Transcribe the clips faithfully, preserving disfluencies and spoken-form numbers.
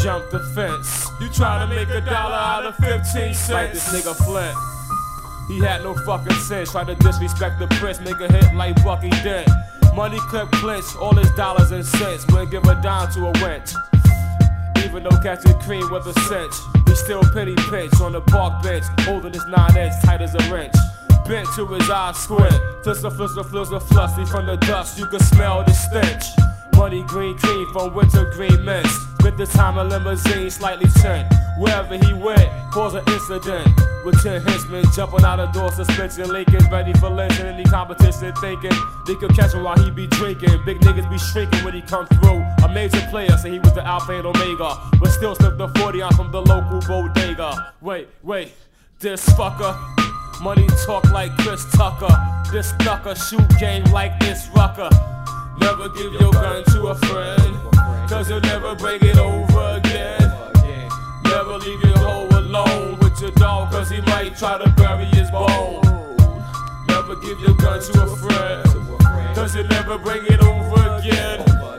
jump the fence. You try to make a dollar out of fifteen cents. Like this nigga Flint. He had no fucking sense. Try to disrespect the prince, make a hit like Bucky Dent. Money clip clinch, all his dollars and cents. Wouldn't give a dime to a wench. Even though catching cream with a cinch, he still penny pinch on the park bench, holding his nine inch tight as a wrench. Bent to his eyes squint, flister, flister, flister, flusty from the dust. You can smell the stench. Money green cream from winter green mints. Spent the time in limousine, slightly tint. Wherever he went, cause an incident. With ten henchmen jumping out the door, suspension leaking, ready for lynching. Any competition thinking they could catch him while he be drinking. Big niggas be shrinking when he come through. A major player say he was the Alpha and Omega, but still slipped the forty ounce from the local bodega. Wait, wait, this fucker. Money talk like Chris Tucker. This knucker shoot game like this rucker. Never give your gun to a friend, cause you'll never bring it over again. Never leave your hoe alone with your dog, cause he might try to bury his bone. Never give your gun to a friend, cause you'll never bring it over again.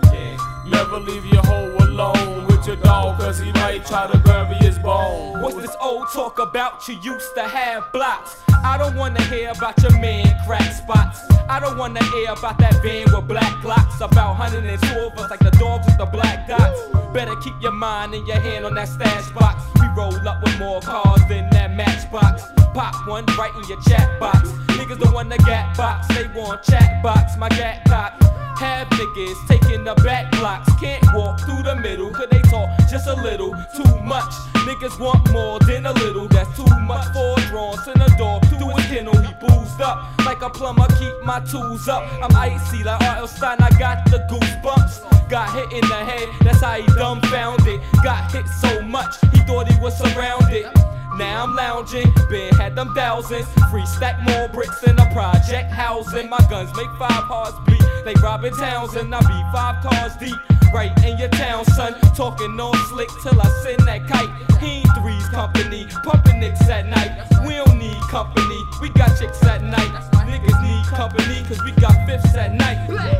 Never leave your hoe alone with your dog, cause he might try to bury his bone. What's this old talk about? You used to have blocks. I don't wanna hear about your man crack spots. I don't wanna hear about that van with black glocks. About one hundred two of us like the dogs with the black dots. Better keep your mind and your hand on that stash box. We roll up with more cars than that matchbox. Pop one right in your chat box. Niggas don't want the gat box, they want chat box. My gat cock. Have niggas taking the back blocks. Can't walk through the middle, cause they talk just a little too much. Niggas want more than a little, that's too much for a drawn to the door. Through his kennel, he boozed up like a plumber, keep my tools up. I'm icy like R L Stein, I got the goosebumps. Got hit in the head, that's how he dumbfounded. Got hit so much, he thought he was surrounded. Now I'm lounging, been had them thousands. Free stack more bricks in a project housing. My guns make five hearts beat like Robin Townsend. I be five cars deep, right in your town, son. Talking all slick till I send that kite. He ain't threes company, pumping nicks at night. We don't need company, we got chicks at night. Niggas need company, cause we got fifths at night.